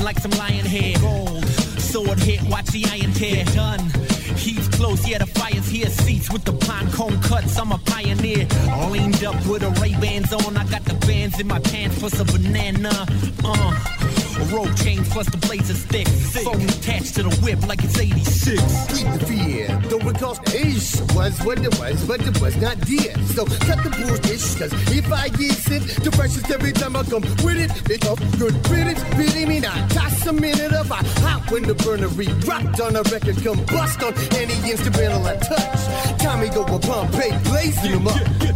like some lion hair. Gold, sword hit, watch the iron tear. Done. He's close, yeah, the fire's here. Seats with the pine cone cuts, I'm a pioneer. Leaned up with the Ray-Bans on. I got the bands in my pants plus a banana. A rope chain plus the blazer stick. Phone attached to the whip like it's 86. Beat the fear, don't recall ish was what it was, but it was not dear. So cut the bullshit, cause if I get it, the precious every time I come with it. It's a good riddance, pity me not. Toss a minute of I hot when the burner rocked on a record, combust on any instrumental I touch. Tommy go a Pompeii, blazing them up.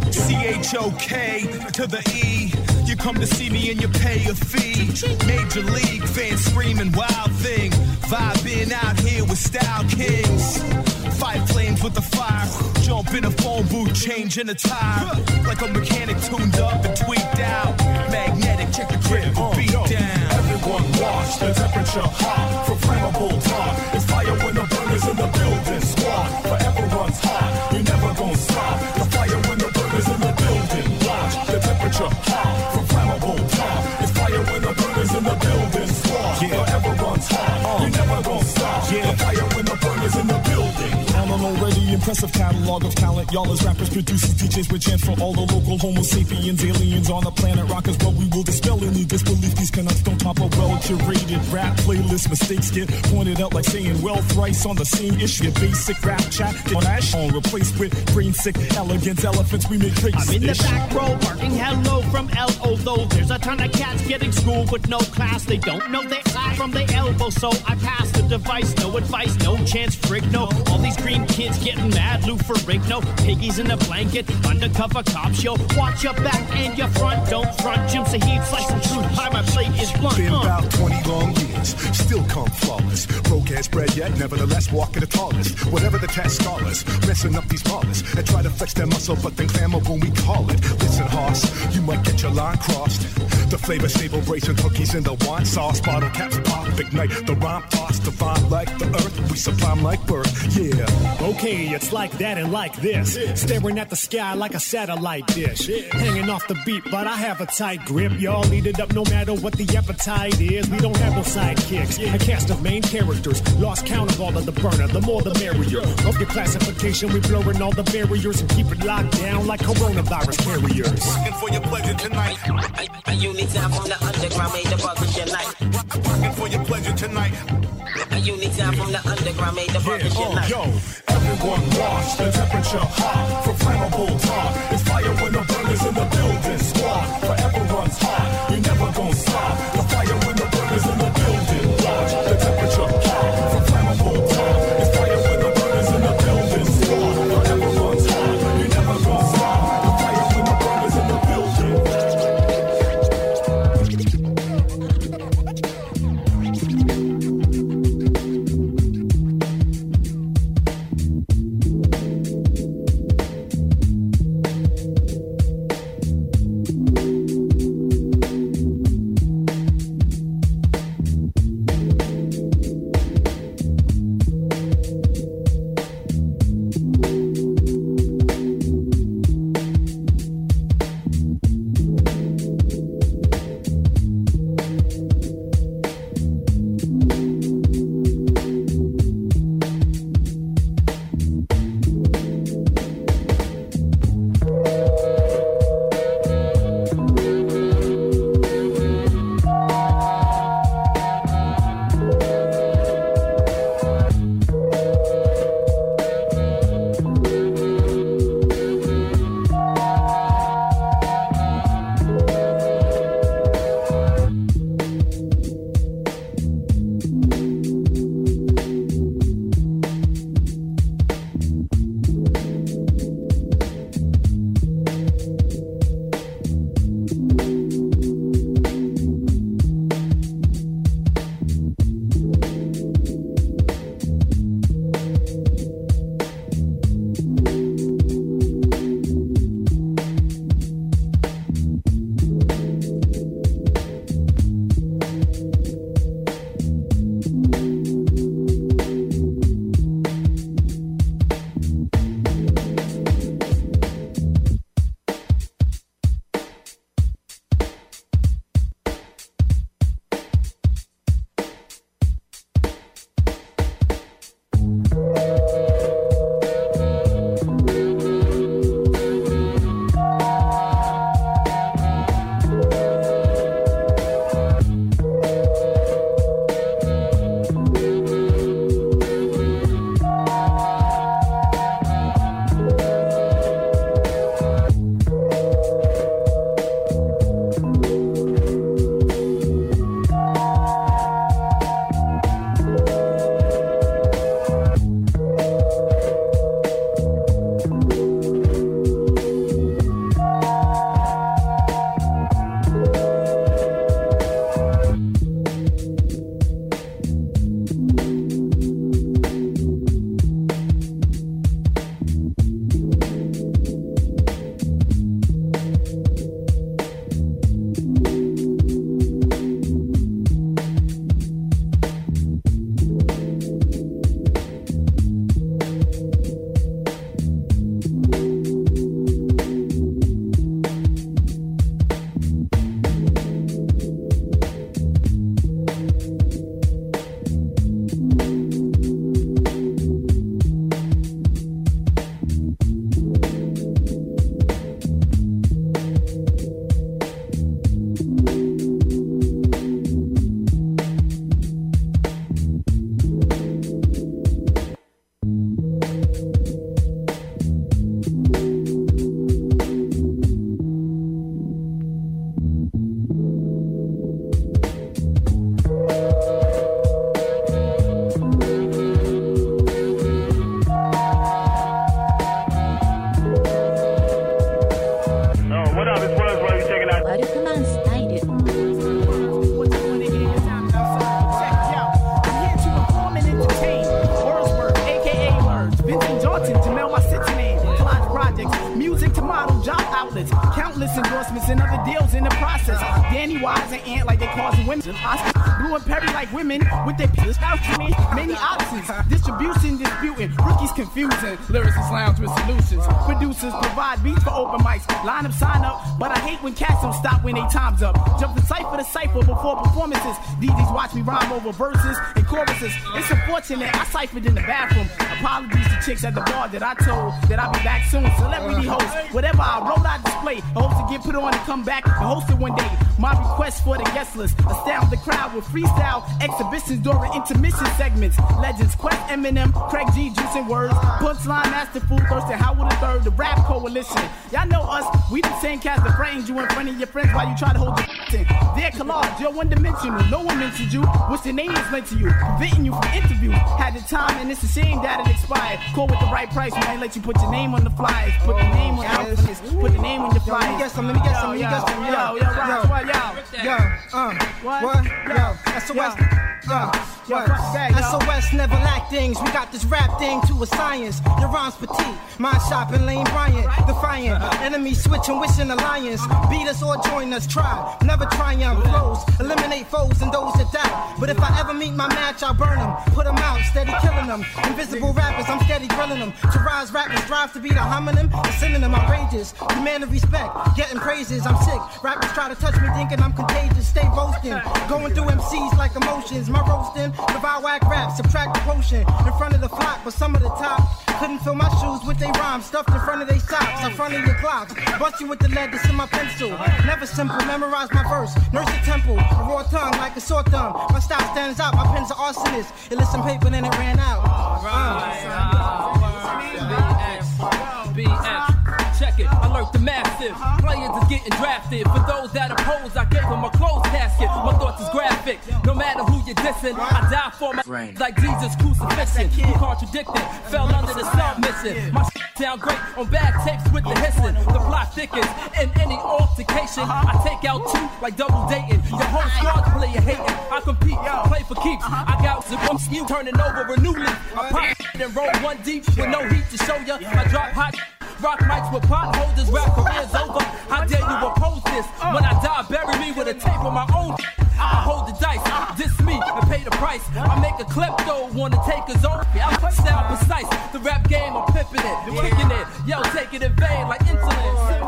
C-H-O-K to the E. You come to see me and you pay a fee. Major league fans screaming wild thing. Vibing out here with style kings. Fight flames with the fire. Jump in a phone booth, changing a tire. Like a mechanic tuned up and tweaked out. Magnetic, check the grip, beat down. Everyone watch the temperature hot. For flammable talk. It's fire when the burners in the building. Squad, forever runs hot. You never gonna stop. The fire when the burners in the building. Watch the temperature hot. For flammable talk. It's fire when the burners in the building. Squad, forever runs hot. You never gonna stop. The fire when the burners in the building. On an already impressive catalog of talent, y'all as rappers, producers, DJs with chance for all the local homo sapiens, aliens on the planet rockers. But we will dispel any disbelief. These canucks don't top a well-curated rap playlist. Mistakes get pointed out like saying well thrice on the same issue. Basic rap chat on Ash on replaced with brain sick elegance elephants. We make tricks. I'm in the back row barking hello from L.O. Though there's a ton of cats getting schooled with no class. They don't know their eye from their elbow, so I pass the device. No advice, no chance, frig no. All these green kids getting mad, Lou Ferrigno. Piggies in a blanket, undercover cops, yo. Watch your back and your front, don't front. Jim Sahib, slice some truth, pie my plate is blunt. Been about 20 long years, still come flawless. Broke ass bread yet, nevertheless walking the tallest. Whatever the test scholars, messing up these ballers and try to flex their muscle, but then clamor when we call it. Listen, horse, you might get your line crossed. The flavor stable brazen cookies in the wine sauce. Bottle caps pop, ignite the rhyme toss. Divine like the earth, we sublime like birth, yeah. Okay, it's like that and like this. Staring at the sky like a satellite dish. Hanging off the beat, but I have a tight grip. Y'all eat it up no matter what the appetite is. We don't have no sidekicks. A cast of main characters. Lost count of all of the burner, the more the merrier. Of your classification, we blurring all the barriers and keep it locked down like coronavirus carriers. Working for your pleasure tonight. A unique sound from the underground made the buggers unite. Working for your pleasure tonight. A unique sound from the underground made the buggers unite. Yo, everyone watch the temperature hot. For flammable talk. It's fire when the burners in the building. Squad, forever runs hot. You never gonna stop. The fire when the burners in the building. Watch the temperature hot. For flammable talk. It's fire when the burners in the building. Squad, forever runs hot. You never gonna stop. The fire when the burners in the building. politics, music to model job outlets, countless endorsements and other deals in the process. Danny Wise and Ant like they causing women. Blue and Perry like women with their pills. Many options, distribution disputing, rookies confusing, lyricists lounge with solutions. Producers provide beats for open mics, line up, sign up, but I hate when cats don't stop when they time's up. Jump from cipher to cipher before performances. DJs watch me rhyme over verses and choruses. It's unfortunate I ciphered in the bathroom. Apologies to chicks at the bar that I told that I'll be back soon. Celebrity host, whatever I wrote, I display. I hope to get put on and come back and host it one day. My request for the guest list, astound the crowd with freestyle exhibitions during intermission segments. Legends, Quest, Eminem, Craig G, Juice and Words, Punchline, Masterful, Thurston Howard III, the Rap Coalition. Y'all know us, we the same cast that frames you in front of your friends while you try to hold your in. They're collage, you're one-dimensional, no one mentioned you. What's your name is lent to you, preventing you from interviews. Had the time and it's a shame that it expired. Call with the right price, we ain't let you put your name on the flyers. Put the name on the flyers, put the name on your flyers. Let me get some, SOS never lack things. We got this rap thing to a science. Your rhymes petite, mind shopping, Lane Bryant, defiant. Enemies switching, wishing alliance. Beat us or join us, try. Never triumph flows, eliminate foes and those that doubt. But if I ever meet my match, I'll burn them, put them out, steady killing them. Invisible rappers, I'm steady grilling them. To rise rappers, strive to be the homonym. The synonym, outrageous. Demand of respect, getting praises, I'm sick. Rappers try to touch me, thinking I'm contagious. Stay roasting, going through MCs like emotions. My roasting, devour whack rap, subtract the potion. In front of the flock, but some of the top couldn't fill my shoes with they rhymes. Stuffed in front of they socks, in front of your clocks. Bust you with the lead that's in my pencil. Never simple, memorize my verse. Nurse the temple, a raw tongue like a sore thumb. My style stands out, my pen's are arsonist. It lit some paper, then it ran out. BX. Check it, I lurk the massive. Players is getting drafted. For those that oppose, I gave them a closed casket. My thoughts is graphic. No matter who you're dissing, I die for my like Jesus crucifixion. You contradicted, fell under the submission. My sound great on bad tapes with the hissing. The plot thickens in any altercation. I take out two like double dating. Your whole squad's player hating. I compete, play for keeps. I got you turning over a new leaf. I pop and roll one deep with no heat to show ya. I drop hot. Rock mics with potholders, rap career's over. How dare you oppose this? When I die, bury me with a tape on my own. I hold the dice, diss me and pay the price. I make a klepto, wanna take his own. I sound precise, the rap game, I'm pimping it, kicking it. Yo, take it in vain like insulin.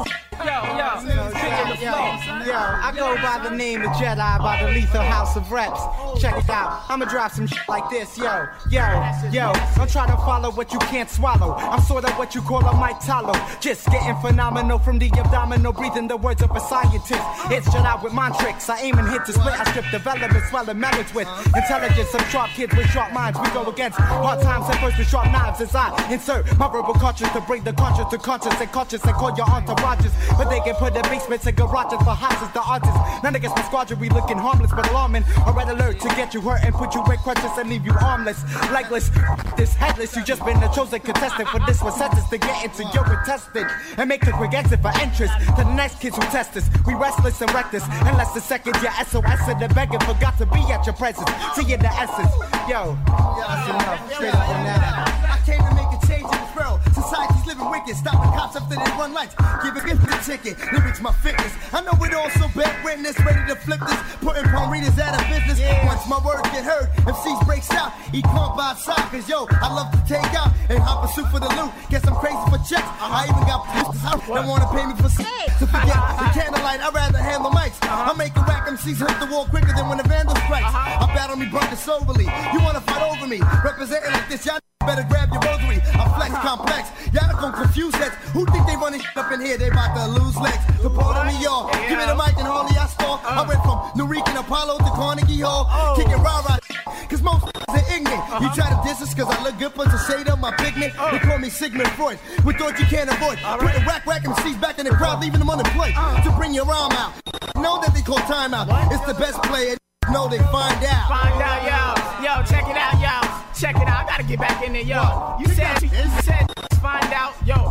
I go by the name of Jedi, by the lethal house of reps. Check it out, I'ma drop some shit like this, yo. Don't try to follow what you can't swallow. I'm sort of what you call a Mike Tallow. Just getting phenomenal from the abdominal, breathing the words of a scientist. It's Jedi with mind tricks, I aim and hit to split. I strip development, swelling melons with intelligence. Some sharp kids with sharp minds. We go against hard times at first with sharp knives as I insert my verbal cartridge to bring the conscious to conscious and conscious and call your entourages. But they can put in basements and garages for houses, the artists. None against my squadron, we looking harmless but alarming. A red alert to get you hurt and put you in crutches and leave you armless, legless, this headless. You just been the chosen contestant for this one sentence to get into your intestine and make a quick exit for entrance to the next kids who test us. We restless and reckless, unless the second your SOS and the begging forgot to be at your presence. See in the essence, yo. That's enough. Straight up on that. I came to make a change in this world. Society's living wicked. Stop the cops after they run lights. Give a gift the ticket. Lyrics my fitness. I know it all so bad. Witness ready to flip this. Putting palm readers out of business. Once my words get heard, MCs breaks out. He can't buy side. Cause yo, I love to take out and hop a suit for the loot. Guess I'm crazy for checks. I even got sisters out that wanna pay me for to forget the candlelight. I'd rather handle mics. I make a whack MCs hit the wall quicker than when the vandal strikes. I battle me bunkers soberly. You wanna fight over me? Representing like this, y'all better grab your rosary. I flex complex. Y'all gon' confuse heads. Who think they running up in here? They about to lose legs. The part of me, y'all. Give me the mic and Harley, I stole. I went from Nurique and Apollo to Carnegie Hall. Kicking rah-rah. Cause most are ignorant. You try to diss us cause I look good, put the shade on my pigment. They call me Sigmund Freud. With thought you can't avoid. Putting whack MCs back in the crowd, leaving them unemployed. To bring your arm out. Know that they call timeout. It's the best player. Know they find out. Find out, yo, check it out, yo. Check it out, I gotta get back in there, yo. You said find out, yo. Rappers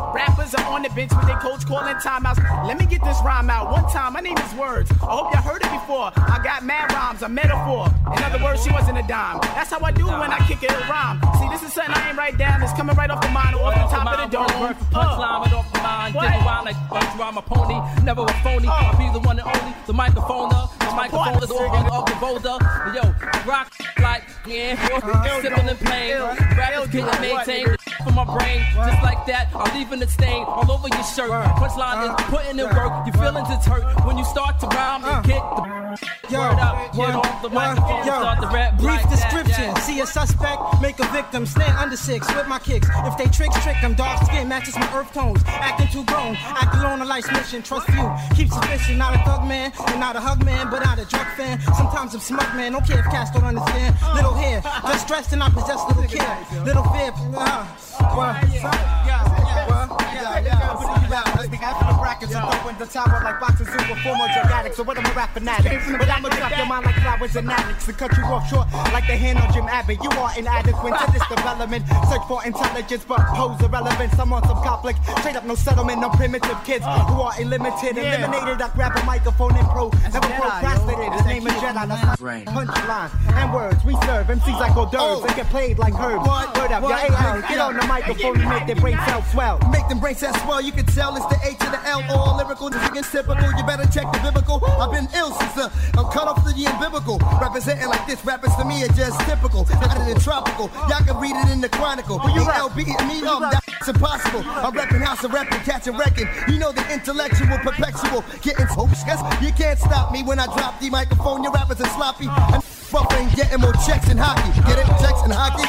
ballers are on the bench with their coach calling timeouts. Let me get this rhyme out. One time, my name is Words. I hope y'all heard it before. I got mad rhymes, a metaphor. In other words, she wasn't a dime. That's how I do when I kick it a rhyme. See, this is something I ain't write down. It's coming right off the mind or off the top of the dome. Punchline right off the mind. Dig around like bunch around my pony. Never a phony. I'll be the one and only. The microphone up. The microphone is all of the boulder. Yo, rock like yeah, sipping and playing. Rappers getting maintained from my brain. Just like that, I'm leaving the stain all over your shirt. Punchline is putting in work. Your feelings is hurt when you start to rhyme and kick the word up. Get off the microphone, start the rap. Brief like description. That. See a suspect, make a victim. Stand under 6 with my kicks. If they trick them. Dark skin matches my earth tones. Acting too grown. Act alone on life's mission. Trust few. Keep sufficient. Not a thug man and not a hug man, but not a drug fan. Sometimes I'm smug man. Don't care if cats don't understand. Little hair, just dressed and I possess little care. Little fear. After the brackets and throwing the tower like boxes in with former drug addicts. So what am I rap fanatic? But I'ma drop your mind like flowers and addicts and cut you off short like the hand on Jim Abbott. You are inadequate to this development. Search for intelligence but pose irrelevance. I'm on some conflict. Straight up no settlement, no primitive kids who are illimited. Eliminated, I grab a microphone and pro. Never procrastinated. His name is Jedi. That's my punchline and words. We serve MCs like hors d'oeuvres. They get played like herbs. Word up, your AL. Get on the microphone and make their brain cells swell. Make them brain cells swell. You can tell it's the A to the L. All lyrical, this against typical. You better check the biblical. I've been ill since I'm cut off the biblical. Representing like this, rappers to me are just typical. Out of the tropical. Y'all can read it in the chronicle. LB and me, that's impossible. I'm repping house and repping, catching wrecking. You know the intellectual, perpetual. Getting hopes. You can't stop me when I drop the microphone. Your rappers are sloppy. And buffing, getting more checks in hockey. Get it? Checks in hockey?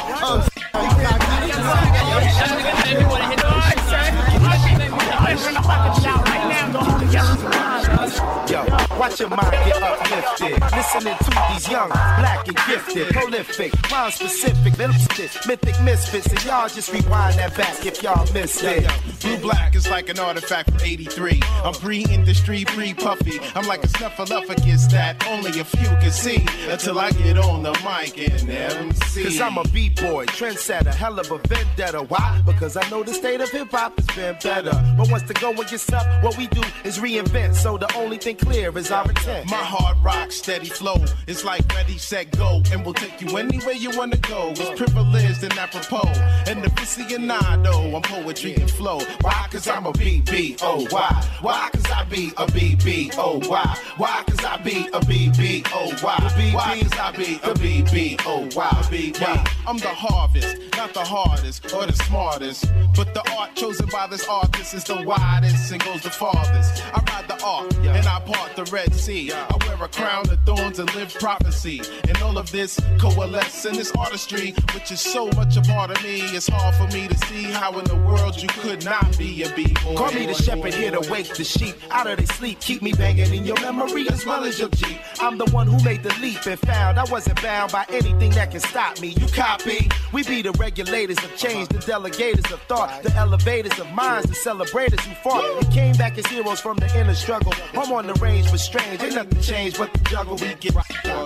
Yo, watch your mind get uplifted. Listening to these young, black and gifted, prolific, mind specific, mythic misfits, and y'all just rewind that back if y'all missed it. Blue Black is like an artifact from '83. I'm pre-industry, pre-puffy. I'm like a snuffleupagus that only a few can see until I get on the mic and MC. Cause I'm a B-boy, trendsetter, hell of a vendetta. Why? Because I know the state of hip-hop has been better. But once the going gets up, what we do is reinvent. So the only thing clear is our intent. My hard rock, steady flow is like ready, set, go. And we'll take you anywhere you wanna go. It's privileged and apropos. And the aficionado, I'm poetry and flow. Why? Cause I'm a B-B-O-Y. Why? Cause I be a B-B-O-Y. Why? Cause I be a B-B-O-Y. Why? Cause I be a B-B-O-Y. I'm the harvest, not the hardest or the smartest. But the art chosen by this artist is the widest and goes the farthest. I ride the ark and I part the Red Sea. I wear a crown of thorns and live prophecy. And all of this coalesce in this artistry, which is so much a part of me. It's hard for me to see how in the world you could not be a B-boy. Call me the shepherd here to wake the sheep out of their sleep. Keep me banging in your memory as well as your Jeep. I'm the one who made the leap and found I wasn't bound by anything that can stop me. You copy? We be the regulators of change, the delegators of thought, the elevators of minds, the celebrators who fought and came back as heroes from the inner struggle. I'm on the range but strange, ain't nothing changed but the juggle. We get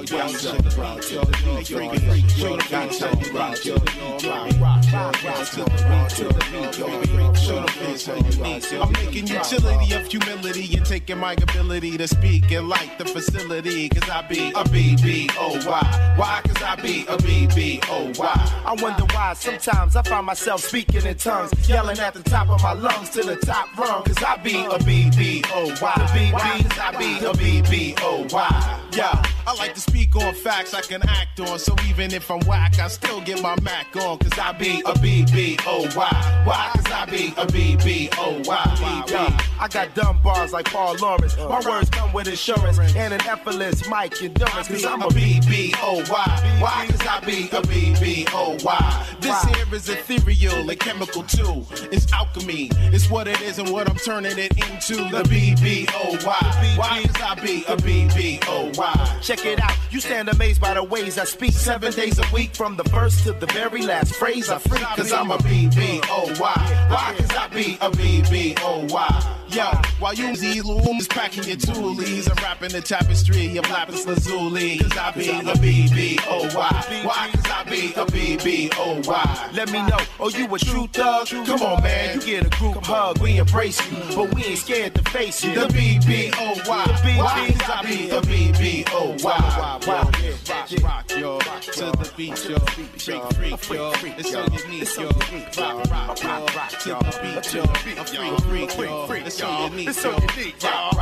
I'm making utility of humility and taking my ability to speak and light the facility. Cause I be a B-B-O-Y. Why? Cause I be a B-B-O-Y. I wonder why sometimes I find myself speaking in tongues, yelling at the top of my lungs to the top rung. Cause I be a B-B-O-Y. Why? Cause I be a B-B-O-Y. Yeah, I like to speak on facts I can act on. So even if I'm whack, I still get my Mac on. Cause I be a B-B-O-Y. Why? Cause I be a B-B-O-Y. Yeah, I got dumb bars like Paul Lawrence. My words come with insurance and an effortless mic endurance. Cause I'm a B-B-O-Y. Why? Cause I be a B-B-O-Y. This here is ethereal and chemical too. It's alchemy. It's what it is and what I'm turning it into. The B-B-O-Y. Why? Cause I be a B-B-O-Y. Check it out, you stand amazed by the ways I speak 7 days a week from the first to the very last phrase I freak. Cause I'm a B-B-O-Y. Why? Cause I be a B-B-O-Y. Yo, while you is packing your toolies and rapping the tapestry of lapis lazuli. Cause I be a B-B-O-Y. Why? Cause I be a B-B-O-Y. Let me know, oh, you a true thug? Come on, man, you get a group hug. We embrace you, but we ain't scared to face you. The B-B-O-Y. Why? Cause I be a B-B-O-Y. Rock, yo, to the beat, yo. Freak, yo. It's so unique, yo. Rock, to the beat, yo. Freak, yo. It's so unique, yo. Rock, to the beat, yo.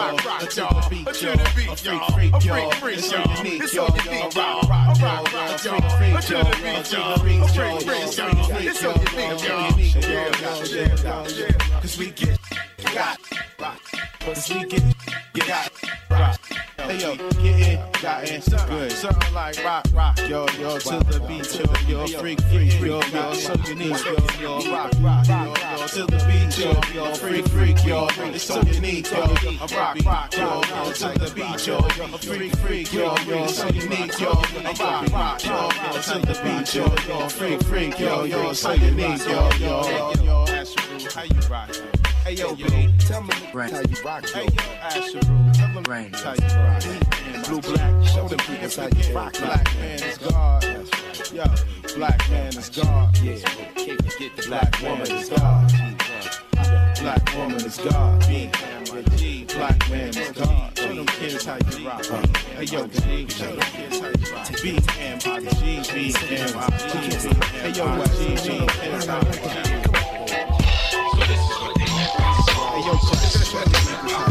Freak, yo. It's so unique, yo. Cause we get got rock. Cause we get rock. Hey yo, get in, got in, good. Something like rock, yo, to the beat, yo, freak, yo, so unique, yo, rock, yo, to the beat, yo, freak, yo, it's so unique, yo, rock, yo, to the beat, yo, freak, yo, so unique, yo, rock, yo, to the beat, yo, freak, yo, so unique, yo, how you rock? Hey yo, B, tell me how you rock. Hey yo, Asheru, tell them how you rock. Blue, black, show them people how you rock. Black man is God. Yo, black man is God. Yeah, get the black woman is God. Black woman is God. Black man is God. Show them kids how you rock. Hey yo, G, show them kids how you rock. B-M-I-G, B-M-I-G. Hey yo, G, kids how you rock. Yo, so this is what they meant by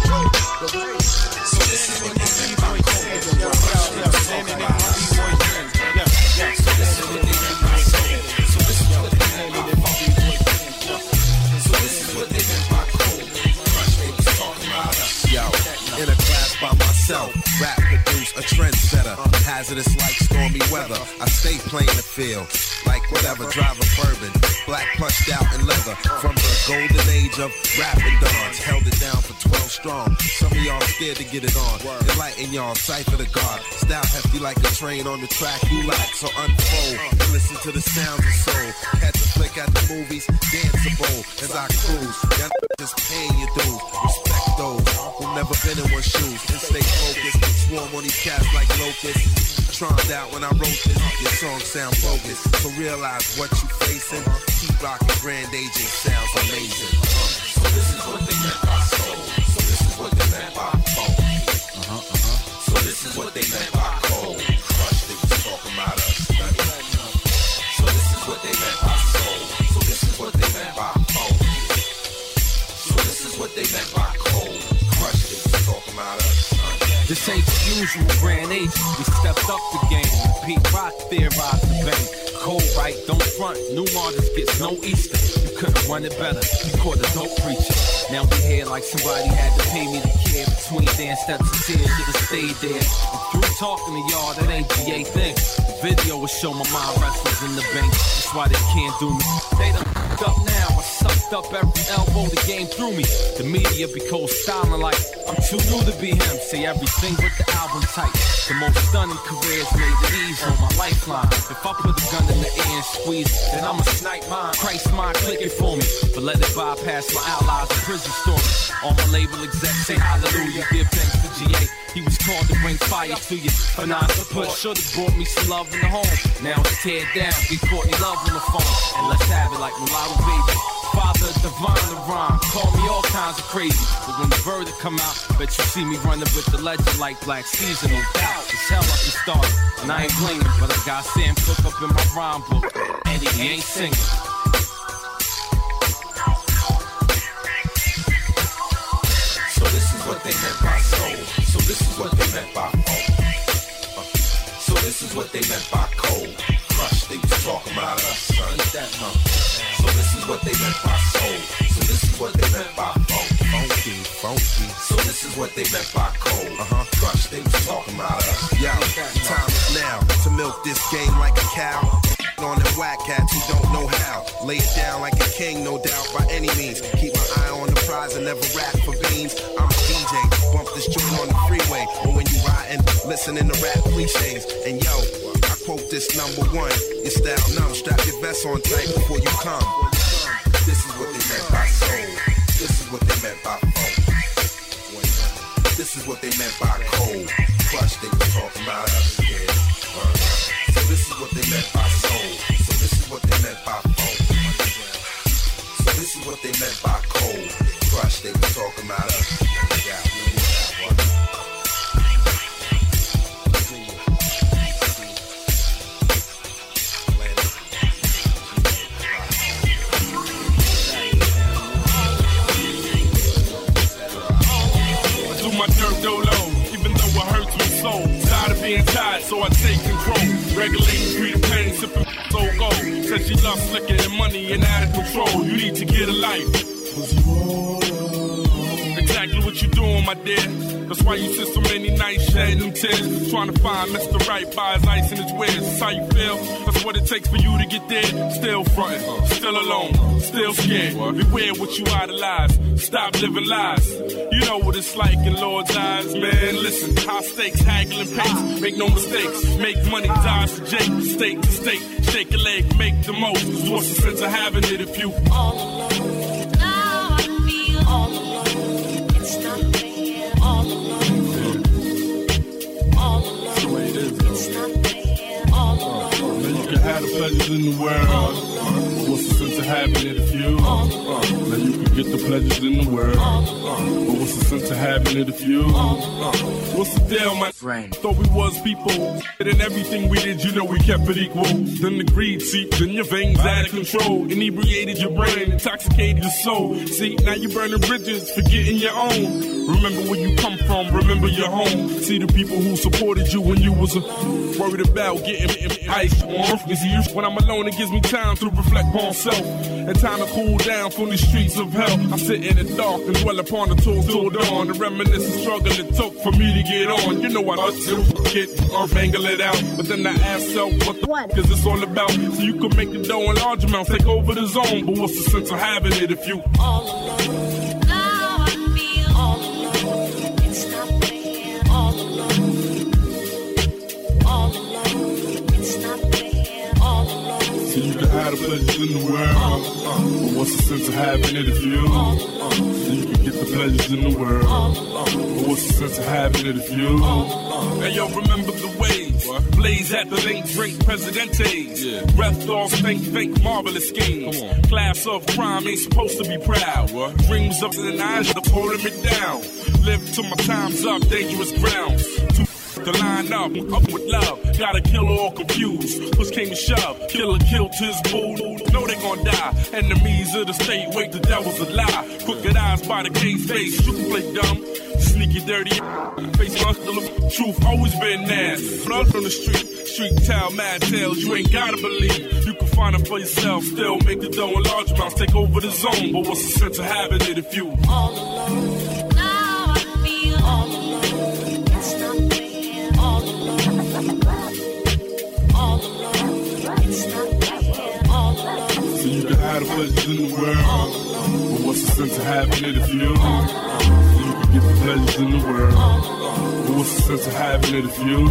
in a class by myself, rap produce a trendsetter, hazardous like stormy weather. I stay playing the field, like whatever, drive a bourbon, black plushed out in leather. From the golden age of rap and dance, held it down for 12 strong. Some of y'all scared to get it on. Enlighten y'all, cipher the God. Style hefty like a train on the track you like. So unfold and listen to the sounds of soul. Catch a flick at the movies, danceable as I cruise. Y'all just paying your dues. Respect those who never been in one's shoes and stay focused. Swarm on these cats like locusts. Troned out when I wrote this. Your songs sound bogus, so realize what you facing. Keep rocking, Grand Agent sounds amazing. So this is what they meant by soul. So this is what they meant by phone. So this is what they meant by cold. Crush, they was talking about us. So this is what they meant by soul. So this is what they meant by phone. So this is what they meant by cold. Crush, they was talking about us. This ain't the usual Grand Agent. We stepped up the game. Pete Rock theorized the bang. Cold right, don't front. New artist gets no Easter. You couldn't run it better. You caught a dope preacher. Now we here like somebody had to pay me to care. Between dance steps and tears, should've stayed there. And through talking to y'all, that ain't GA thing. The video will show my mind wrestlers in the bank. That's why they can't do me. They done f***ed up now. I sucked up every elbow the game threw me. The media be cold styling like I'm too new to be him. Say everything with the album tight. The most stunning careers made it easy on my lifeline. If I put a gun in the air and squeeze, then I'ma snipe mine. Christ mine, click it for me. But let it bypass my allies and prison stories. All my label execs say hallelujah. Give thanks to GA. He was called to bring fire to you. But not to push, should've brought me some love in the home. Now it's tear down, get Courtney Love on the phone. And let's have it like Mulatto Baby. Father divine the rhyme, call me all kinds of crazy. But when the verdict come out, bet you see me running with the legend like Black Caesar, no doubt. It's hell up and started, and I ain't blaming, but I got Sam Cooke up in my rhyme book, and he ain't singing. So this is what they meant by soul. So this is what they meant by phone. So this is what they meant by cold. Crush, they was talking about us, son. So this is what they meant by soul. So this is what they meant by funk. Funky. So this is what they meant by cold. Crush, they was talking about us. Yo, time is now to milk this game like a cow. On them whack cats who don't know how. Lay it down like a king, no doubt, by any means. Keep my eye on the prize and never rap for beans. I'm a DJ, bump this joint on the freeway. But when you riding, listening to rap cliches. And yo, I quote this #1. Your style numb, strap your vest on tight before you come. This is what they meant by soul. This is what they meant by talking about us, yeah. So this is what they meant by soul. So this is what they meant by phone. So this is what they meant by cold. Crush, they were talking about us. My dirt dolo, even though it hurts my soul. Tired of being tired, so I take control. Regulating free the pain, sipping so gold. Said she loves liquor and money and out of control. You need to get a life. Exactly what you doing, my dear. That's why you sit so many nights shedding tears, trying to find Mr. Right by his ice and his wares. That's how you feel. That's what it takes for you to get there. Still frontin', still alone, still scared. Beware what you idolize. Stop living lies. You know what it's like in Lord's eyes, man. Listen, high stakes, haggling pace. Make no mistakes. Make money, dodge the Jake. State to state, shake a leg, make the most. Cause what's the sense of having it if you all alone? Now I feel all alone. It's not fair. All alone. All alone. That's the way it is, though. It's not fair. All alone. Then you can have the pleasures in the world. What's the sense of having it if you? Now you can get the pleasures in the world. But what's the sense of having it if you? What's the deal, my friend? Thought we was people. And in everything we did, you know we kept it equal. Then the greed seeped in your veins out of control. Inebriated your brain, intoxicated your soul. See, now you burning bridges, forgetting your own. Remember where you come from, remember your home. See the people who supported you when you was worried about getting ice on. When I'm alone, it gives me time to reflect on self. And time to cool down from the streets of hell. I sit in the dark and dwell upon the tools till dawn. The reminiscent struggle it took for me to get on. You know what I do, get or angle it out. But then I ask self, what the is this all about? So you can make the dough in large amounts, take over the zone. But what's the sense of having it if you all alone? Now I feel all alone. It's not fair. All alone. All alone. It's not fair. All alone. So you can have the pleasures in the world. But what's the sense of having it if you? So you can get the pleasures in the world. But what's the sense of having it if you? And yo, remember the waves. Blaze at the link, drink presidentes. Breath all think, marvelous schemes. Class of crime ain't supposed to be proud. Dreams up to the nines, the holding me down. Live till my time's up, dangerous grounds. To line up with love, gotta kill or confuse. Push came to shove, killer killed his boo. Know they gon' die. Enemies of the state, wait, the devil's a lie. Crooked eyes by the case face, you can play dumb. Sneaky, dirty, face muscle. Truth always been there. Blood from the street tell, mad tales. You ain't gotta believe. You can find it for yourself. Still make the dough in large amounts, take over the zone. But what's the sense of having it if you all alone? Now I feel all alone. It's not fair. All alone. All alone. It's not fair. All alone. So you can have the pleasures in the world. But what's the sense of having it if you get the pleasures in the world? But what's the sense of having it if you?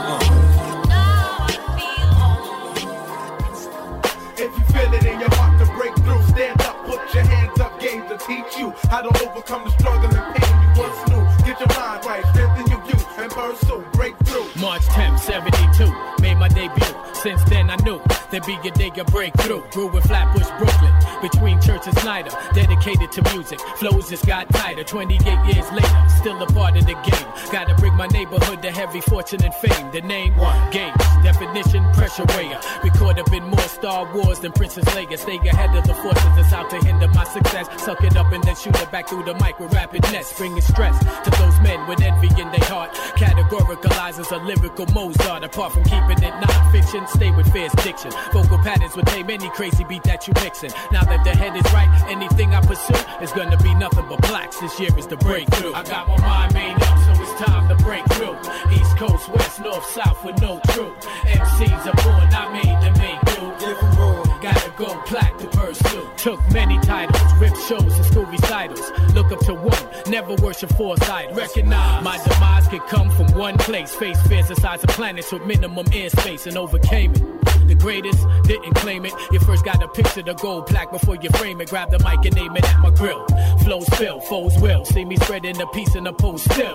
If you feel it in your heart to break through, stand up, put your hands up, game to teach you how to overcome the struggle and pain you once knew. Get your mind right, strengthen your youth, and pursue, break through. March 10th, 72, made my debut. Since then I knew there'd be a day of breakthrough. Grew in Flatbush, Brooklyn, between Church and Snyder. Dedicated to music, flows just got tighter. 28 years later, still a part of the game. Gotta bring my neighborhood to heavy fortune and fame. The name, Games, definition, pressure weigher. We caught up in more Star Wars than Princess Leia. Stay ahead of the forces that's out to hinder my success. Suck it up and then shoot it back through the mic with rapidness. Bringing stress to those men with envy in their heart. Categoricalizes a lyrical Mozart. Apart from keeping it non-fiction, stay with fierce diction. Vocal patterns would tame any crazy beat that you mixin'. Now that the head is right, anything I pursue is gonna be nothing but blacks. This year is the breakthrough. I got my mind made up, so it's time to break through. East Coast, West, North, South with no truth. MCs are born, not made to make do. Different road, gotta go plaque to pursue. Took many titles, ripped shows and school recitals. Look up to one, never worship foresight. Recognize my demise could come from one place. Face fears the size of planets with minimum airspace and overcame it. The greatest, didn't claim it. You first gotta picture the gold plaque before you frame it. Grab the mic and aim it at my grill. Flows spill, foes will. See me spreading the peace in the post still. But I won't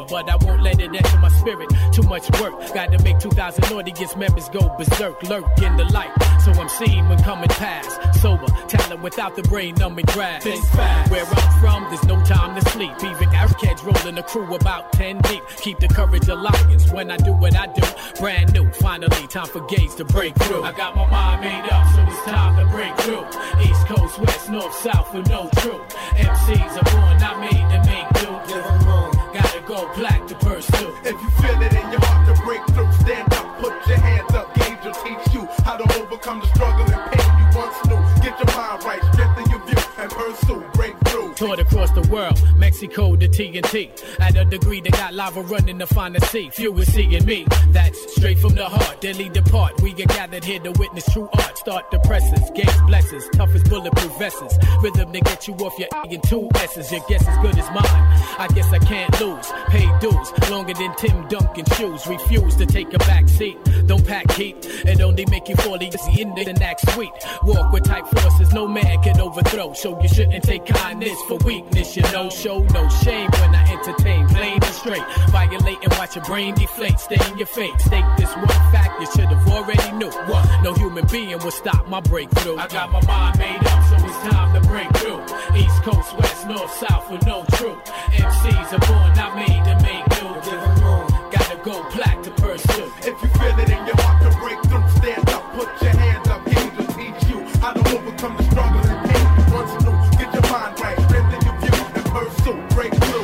won't let it enter my spirit. Too much work, gotta make 2,000 audience members go berserk, lurk in the light. So I'm seen when coming past. Sober, talent without the brain numbing grass. Where I'm from, there's no time to sleep. Even Arrowheads rolling a crew about 10 deep. Keep the courage alliance when I do what I do. Brand new, finally, time for gates to break through. I got my mind made up, so it's time to break through. East Coast, West, North, South, with no truth. MCs are born, not made to make do. Give them room, gotta go black to pursue. If you feel it in your heart to break through, stand up, put your hands up. Games will teach you how to overcome the struggle and pain you once knew. Get your mind right, strengthen your view, and pursue, break through. Toured across the world, Mexico to TNT. At a degree, they got lava running to find the sea. Few is seeing me, that's straight from the heart. Deadly depart, we get gathered here to witness true art. Start the presses, gates blessings, tough as bulletproof vests. Rhythm to get you off your in 2 S's. Your guess as good as mine. I guess I can't lose. Pay dues, longer than Tim Duncan shoes. Refuse to take a back seat. Don't pack heat, it only make you fall easy in the next sweet. Walk with tight forces, no man can overthrow. So you shouldn't take kindness for weakness. You know, show no shame when I entertain. Plain and straight, violate and watch your brain deflate. Stay in your fate, state this one fact you should have already knew. No human being will stop my breakthrough. I got my mind made up, so it's time to break through. East Coast, West, North, South with no truth. MCs are born, not made to make do. Give them room, gotta go black to pursue. If you feel it in your heart to break through, stand up, put your hands up. Games will teach you how to overcome the struggle and pain you once knew. Get your mind right, strengthen your view, and pursue, break through.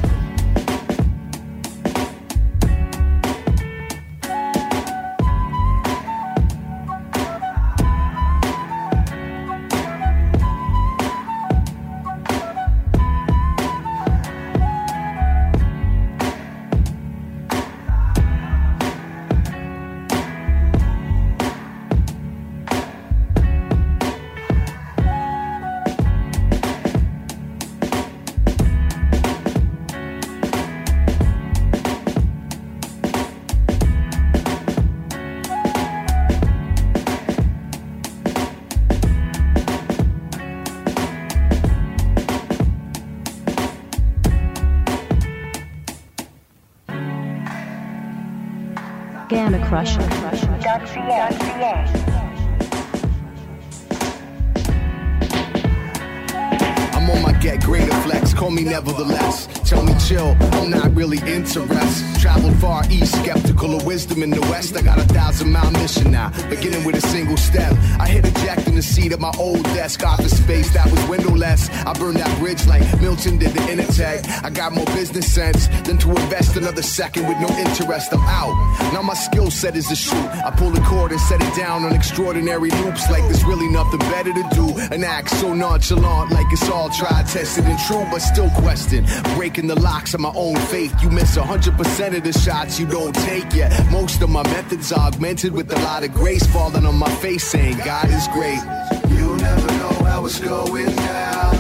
Gamma Crusher. I'm on my get greater flex, call me nevertheless. Tell me chill, I'm not really interested. Traveled far east, skeptical of wisdom in the west. I got a 1,000-mile mission now, beginning with a single step. I hit eject in the seat of my old desk, office space that was windowless. I burned that bridge like Milton did the Intertech. I got more business sense than to invest another second with no interest. I'm out. Now my skill set is to shoot. I pull the cord and set it down on extraordinary loops like there's really nothing better to do. An act so nonchalant like it's all tried, tested and true, but still question. Breaking the locks of my own faith. You miss 100% of the shots you don't take yet. Most of my methods are augmented with a lot of grace, falling on my face saying God is great. You'll never know how it's going down.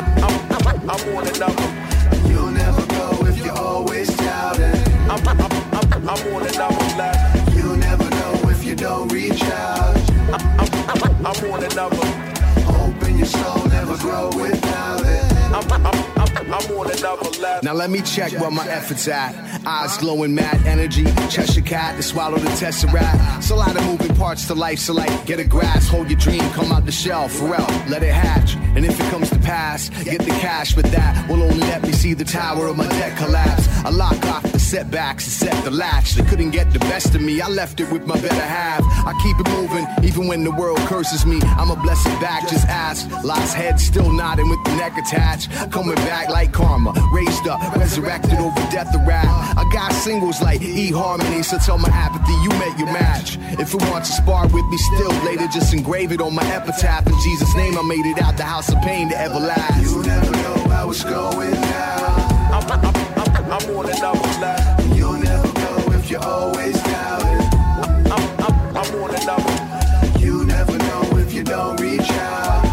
I'm on another. You'll never know if you're always doubting. I'm on another level. You'll never know if you don't reach out. I'm on another. Hope in your soul never grow without it. I'm on another level. Now let me check where my efforts at. Eyes glowing, mad energy. Cheshire cat to swallow the tesseract. It's a lot of moving parts to life, so like get a grasp, hold your dream, come out the shell, Pharrell, let it hatch. And if it comes to pass, get the cash, but that will only let me see the tower of my debt collapse. I lock off the setbacks and set the latch. They couldn't get the best of me, I left it with my better half. I keep it moving, even when the world curses me. I'm a blessed back, just ask. Lost head still nodding with the neck attached. Coming back like karma, raised up, resurrected over death or rap. I got singles like E-Harmony, so tell my apathy you met your match. If it wants to spar with me still, later just engrave it on my epitaph. In Jesus' name I made it out the house of pain to everlast. You'll never know how it's going down. I'm on another level. You'll never know if you're always doubting. I'm on another. You never know if you don't reach out.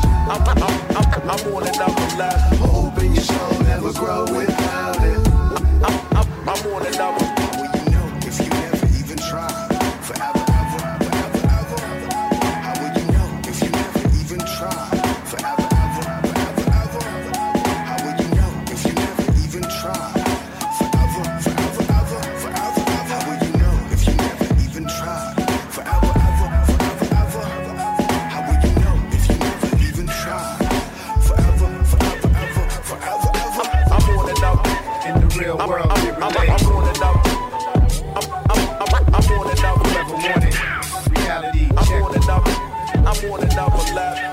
I'm on another level. Hope in your soul never grow without it. I'm on another. How will you know if you never even try? Forever, ever, forever, ever. How will you know if you never even try? Forever, ever, forever, ever. How will you know if you never even try? Forever, forever, ever. real world, we relate. I'm on another. I'm on another level. Reality I'm on another level.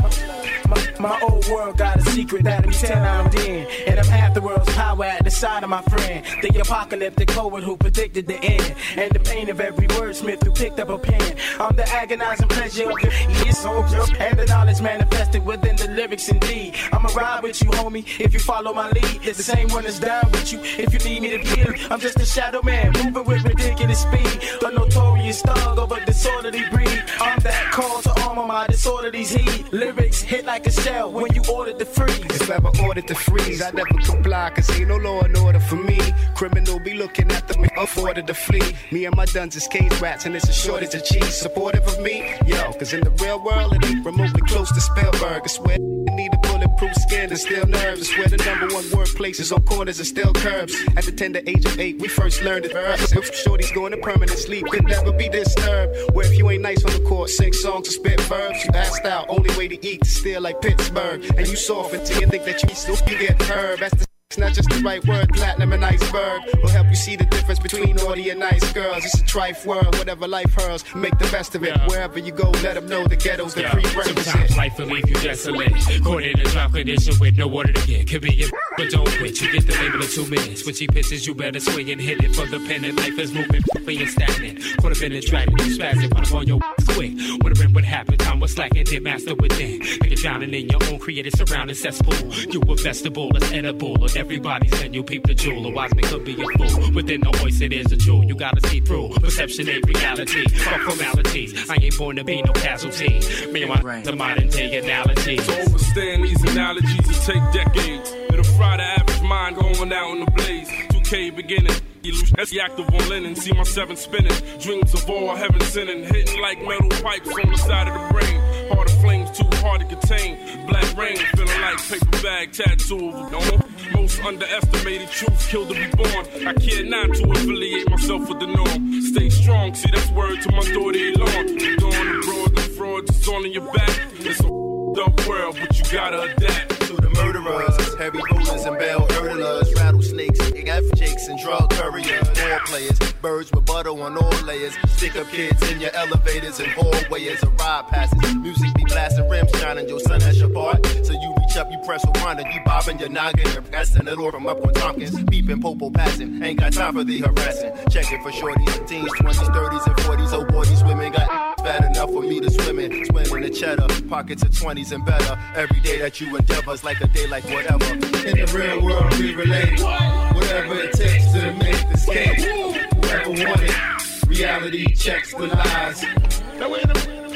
My old world got a secret that we tell I'm in. And I'm half the world's power at the side of my friend. The apocalyptic poet who predicted the end. And the pain of every wordsmith who picked up a pen. I'm the agonizing pleasure of your soldier. And the knowledge manifested within the lyrics indeed. I'ma ride with you, homie, if you follow my lead. It's the same one that's down with you if you need me to be. I'm just a shadow man, moving with ridiculous speed. A notorious thug of a disorderly breed. I'm that call to armor my disorderly's heat. Lyrics hit like a shell when you ordered the freeze. If ever ordered the freeze, I never comply, cause ain't no law and order for me. Criminal be looking at the me, afforded to flee. Me and my duns is cage rats, and it's a shortage of cheese. Supportive of me? Yo, cause in the real world, it ain't remotely close to Spielberg. I swear you need a bulletproof skin and still nerves. I swear the number one workplaces on corners are still curbs. At the tender age of 8, we first learned it. If shorty's going to permanent sleep, could never be disturbed. Where if you ain't nice on the court, sing songs or spit verbs. You asked out, only way to eat to steal like Pittsburgh. And you soft until you think that you still get heard. That's it's not just the right word, platinum and iceberg will help you see the difference between naughty and nice girls. It's a trife world, whatever life hurls, make the best of it. Wherever you go, let them know the ghetto's the prerequisite. Sometimes life will leave you desolate, caught in a drop condition with no water to get. Could be it, but don't quit. You get the label in 2 minutes. When she pisses, you better swing and hit it for the pen. And life is moving, being stagnant. Caught up in a dragon, you spazzing, run up on your quick. Wondering what happened, time was slacking, did master within. Make it drowning in your own created surrounding cesspool. You a vegetable, it's edible. Everybody's in you, peep the jewel. A wise man could be a fool. Within the voice, it is a jewel. You gotta see through. Perception ain't reality. Fuck formalities. I ain't born to be no casualty. Me and my the modern day analogies. To overstand these analogies, it take decades. It'll fry the average mind going out in the blaze. 2K beginning. That's the active on linen. See my 7 spinning. Dreams of all heaven sinning. Hitting like metal pipes on the side of the brain. Heart of flames too hard to contain. Black rain feeling like paper bag tattoo. No, most underestimated truths kill to be born. I care not to affiliate myself with the norm. Stay strong, see that's word to my daughter Elon. Going abroad, the fraud is on in your back. It's a up world, but you gotta adapt. To the murderers, heavy rollers and bell hurdlers, rattlesnakes, F-jakes and drug couriers, ball players, birds with butter on all layers, stick up kids in your elevators and hallways and ride passes. Music be blasting, rims shining, your sun has your part. So you reach up, you press rewind, and you bobbing your noggin, you're passing it all from up on Tompkins, beeping, popo passing, ain't got time for the harassing. Checking for shorties, teens, 20s, 30s, and 40s, oh boy, these women got bad enough for me to swim in, swimming the cheddar, pockets of 20s and better. Every day that you endeavor's like a day like whatever. In the real world we relate, whatever it takes to make the escape. Whoever want it, reality checks the lies. No, wait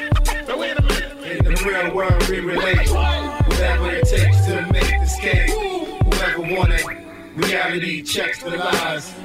a minute. In the real world we relate, whatever it takes to make the escape. Whoever want it, reality checks the lies.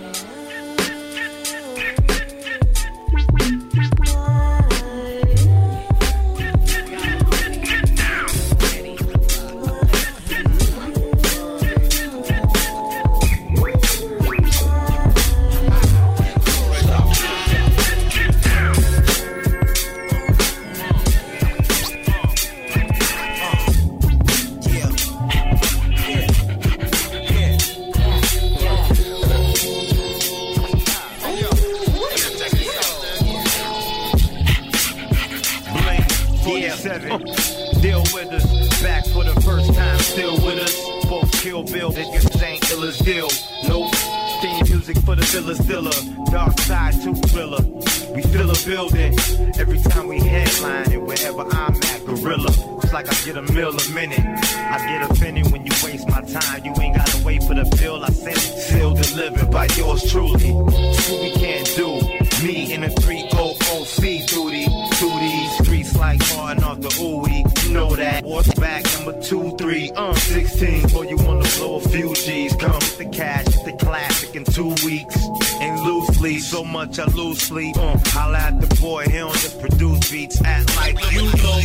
Deal with us, back for the first time, still with us. Both kill Bill, niggas ain't ill as deal. Nope. Theme music for the stiller, dark side to thriller. We fill a building every time we headline, and wherever I'm at, gorilla. It's like I get a meal a minute. I get offended when you waste my time. You ain't gotta wait for the bill. I send it, still delivered by yours truly. What we can't do, me in a 300C duty. To these streets like hard off the ooey. You know that. Horseback number 2, 3, 16. Or you wanna blow a few G's. Come with the cash, the classic in 2 weeks. And loosely, so much I lose sleep. Holla at the boy, he don't just produce beats. Act like you know.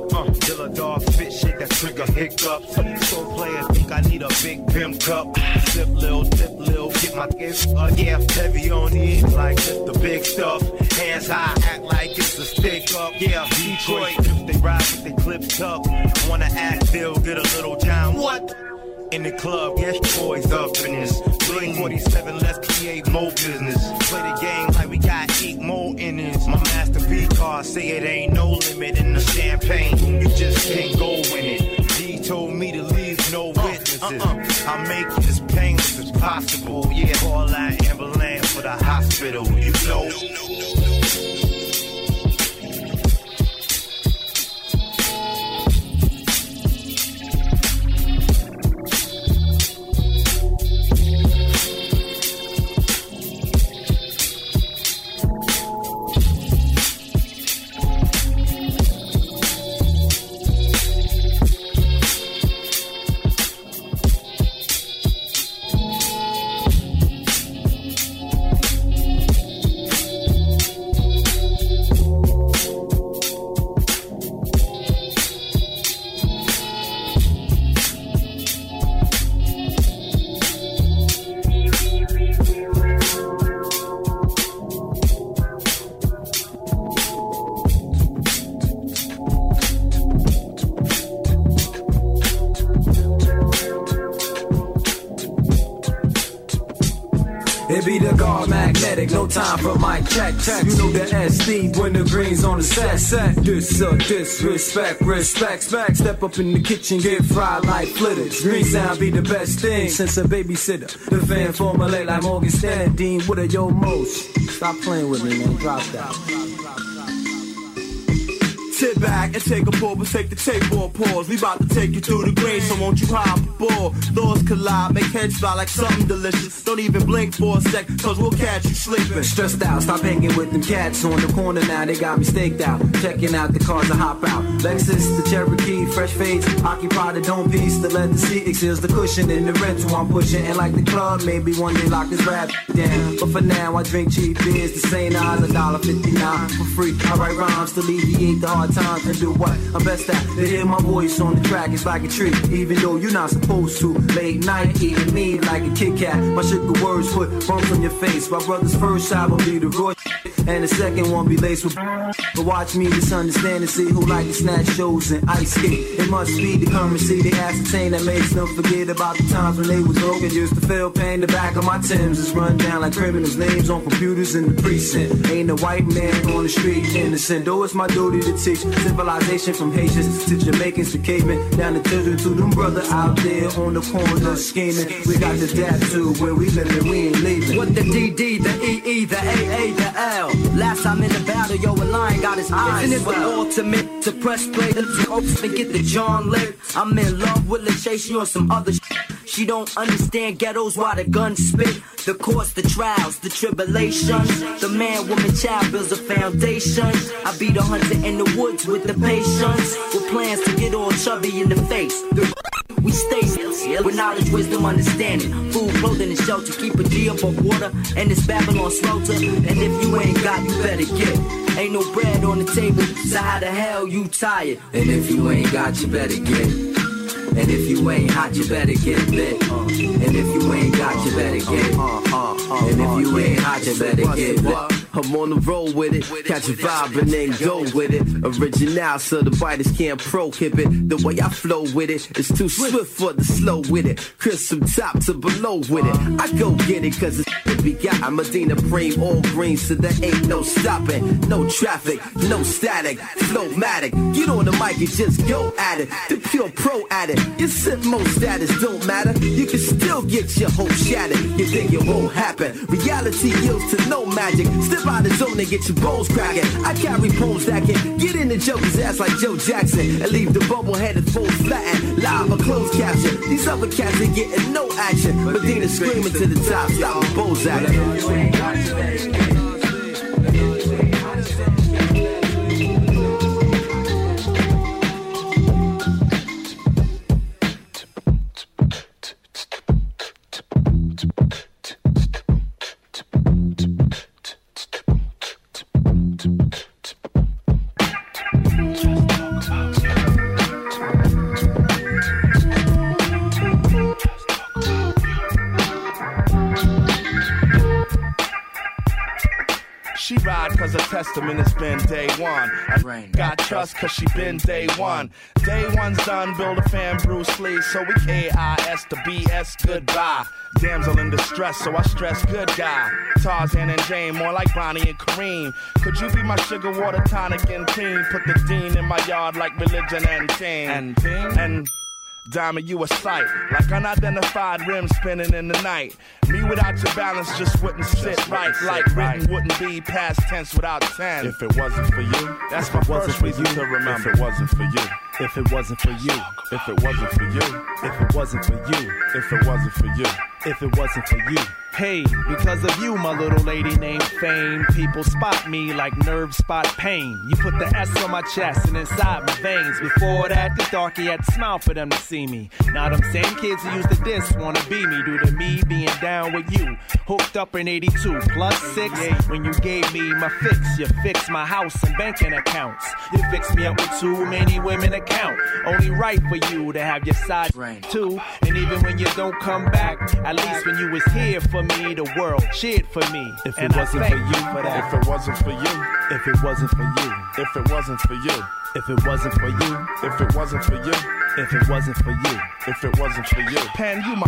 up. Till a dog spit shit that trigger hiccups. So player think I need a big pimp cup. Sip lil, get my gift. Yeah, heavy on the end like it's the big stuff. Hands high, act like it's a stick up. Yeah, Detroit, if they ride with their clips tucked. Wanna act, they'll get a little John. What? In the club, yes, boys up in this. Blink 47, let's create more business. Play the game like we got 8 more innings. My Master B car say it ain't no limit in the champagne. You just can't go in it. D told me to leave no witnesses. I'll make it as painless as possible. Yeah, call that ambulance for the hospital. You know. No time for my check. You know the SD when the green's on the set. Disrespect, respect. Step up in the kitchen, get fried like flitters. Green sound be the best thing since a babysitter. The fan formulate like Morgan Stanley. What are your most? Stop playing with me, man. Drop that. Sit back and take a pull, but take the tape or pause. We about to take you through the green, so won't you hop aboard? Thoughts collide, make heads fly like something delicious. Don't even blink for a sec, cause we'll catch you sleeping. Stressed out, stop hanging with them cats on the corner now. They got me staked out, checking out the cars to hop out. Lexus, the Cherokee, fresh fades, occupy the dome piece. The leather seat exceeds the cushion in the rental I'm pushing. And like the club, maybe one day lock this rap down. But for now, I drink cheap beers, the same odds, $1.59 for free. I write rhymes to alleviate the hard times and do what I'm best at. To hear my voice on the track is like a treat, even though you're not supposed to. Late night eating me like a Kit Kat. My sugar words put bumps on your face. My brother's first album be the raw and the second one be laced with. But watch me misunderstand and see who like to snatch shows and ice skate. It must be the currency they ascertain that makes them forget about the times when they was broken. Just to feel pain, the back of my Timbs is run down like criminals' names on computers in the precinct. Ain't a white man on the street innocent, though it's my duty to teach civilization from Haitians to Jamaicans to cavemen, down the children to them brother out there on the corner scheming. We got the dap too, where we living, we ain't leaving. With the DD, the EE, the AA, the L. Last time in the battle, yo, a lion got his eyes. Isn't it the ultimate to press play to hopes and get the John lit? I'm in love with LaShaye, she on some other shit. She don't understand ghettos while the guns spit. The courts, the trials, the tribulations. The man, woman, child builds a foundation. I be the hunter in the woods with the patience. With plans to get all chubby in the face. We stay with knowledge, wisdom, understanding. Food, clothing, and shelter. Keep a G up on water. And this Babylon swelter. And if you ain't got, you better get. Ain't no bread on the table, so how the hell you tired? And if you ain't got, you better get. And if you ain't hot, you better get lit. And if you ain't got, you better get. And if you ain't hot, you better get lit. I'm on the road with it, catch a vibe and then go with it. Original, so the biters can't prohibit. The way I flow with it, it's too swift for the slow with it. Crisp from top to below with it. I go get it, cause it's we got. I'm Medina Preem, all green, so there ain't no stopping. No traffic, no static, flowmatic. Get on the mic and just go at it. The pure pro at it. Your simple status don't matter. You can still get your hope shattered. You think it won't happen. Reality yields to no magic. Step out the zone and get your bones cracking. I carry poems that can get in the joker's ass like Joe Jackson and leave the bubble-headed fool flattened. Live or closed caption. These other cats ain't getting no action. Medina screaming to the top. Stop the Bozak. Testament, it's been day one. I got trust cause she been day one. Day one's done, build a fan Bruce Lee. So we KIS to BS goodbye. Damsel in distress, so I stress good guy. Tarzan and Jane, more like Bonnie and Kareem. Could you be my sugar water tonic and cream? Put the dean in my yard like religion and team. And Diamond, you a sight, like unidentified rim spinning in the night. Me without your balance just wouldn't sit right. Like written wouldn't be past tense without 10. If it wasn't for you, that's my first reason to remember. If it wasn't for you, if it wasn't for you, if it wasn't for you, if it wasn't for you, if it wasn't for you, if it wasn't for you. Hey, because of you, my little lady named Fame, people spot me like nerves spot pain. You put the S on my chest and inside my veins. Before that, the darky had to smile for them to see me. Now them same kids who used to diss wanna be me due to me being down with you. Hooked up in 82 plus 6. When you gave me my fix, you fixed my house and banking accounts. You fixed me up with too many women account. Only right for you to have your side too. And even when you don't come back, at least when you was here for me, the world cheered for me. If it wasn't for you, for that. If it wasn't for you, if it wasn't for you, if it wasn't for you, if it wasn't for you, if it wasn't for you, if it wasn't for you, if it wasn't for you, Pen, you my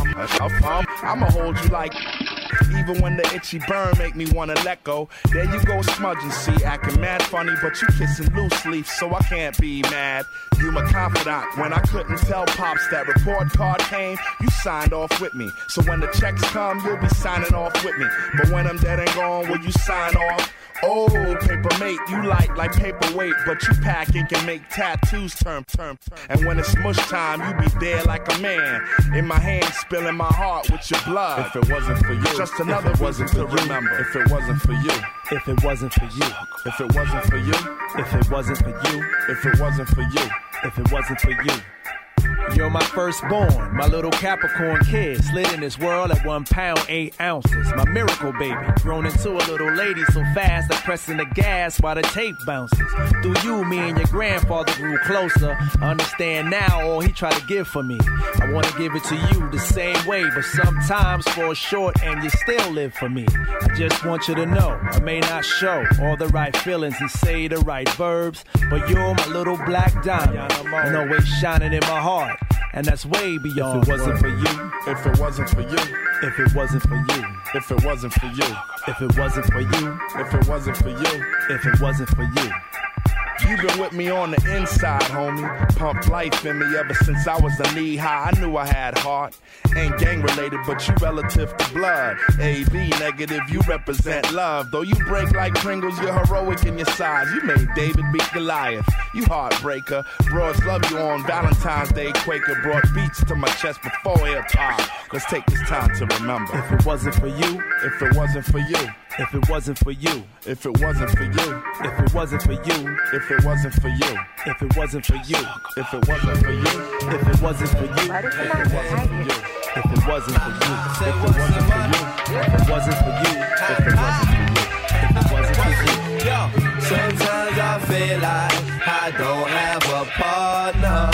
I'ma hold you like. Even when the itchy burn make me wanna let go. There you go smudging, see, acting mad funny, but you kissing loose leaf, so I can't be mad. You my confidant. When I couldn't tell Pops that report card came, you signed off with me. So when the checks come, you'll be signing off with me. But when I'm dead and gone, will you sign off? Oh, paper mate, you like paperweight, but you pack ink and make tattoos turn. And when it's smush time, you be there like a man. In my hand, spilling my heart with your blood. If it wasn't for you, just another reason to remember. If it wasn't for you, if it wasn't for you, if it wasn't for you, if it wasn't for you, if it wasn't for you, if it wasn't for you. You're my firstborn, my little Capricorn kid, slid in this world at 1 pound 8 ounces. My miracle baby, grown into a little lady so fast like pressing the gas while the tape bounces. Through you, me and your grandfather grew closer. I understand now all he tried to give for me. I want to give it to you the same way, but sometimes fall short and you still live for me. I just want you to know, I may not show all the right feelings and say the right verbs, but you're my little black diamond and always shining in my heart. And that's way beyond. If it wasn't for you, if it wasn't for you, if it wasn't for you, if it wasn't for you, if it wasn't for you, if it wasn't for you, if it wasn't for you. You've been with me on the inside, homie. Pumped life in me ever since I was a knee high. I knew I had heart. Ain't gang related, but you relative to blood. AB negative, you represent love. Though you break like Pringles, you're heroic in your size. You made David beat Goliath. You heartbreaker. Broads love you on Valentine's Day. Quaker brought beats to my chest before hip hop. Let's take this time to remember. If it wasn't for you, if it wasn't for you, if it wasn't for you, if it wasn't for you, if it wasn't for you, if it wasn't for you, if it wasn't for you, if it wasn't for you, if it wasn't for you, if it wasn't for you, if it wasn't for you, if it wasn't for you, if it wasn't for you, if it wasn't for you, if it wasn't for you. Yo, sometimes I feel like I don't have a partner.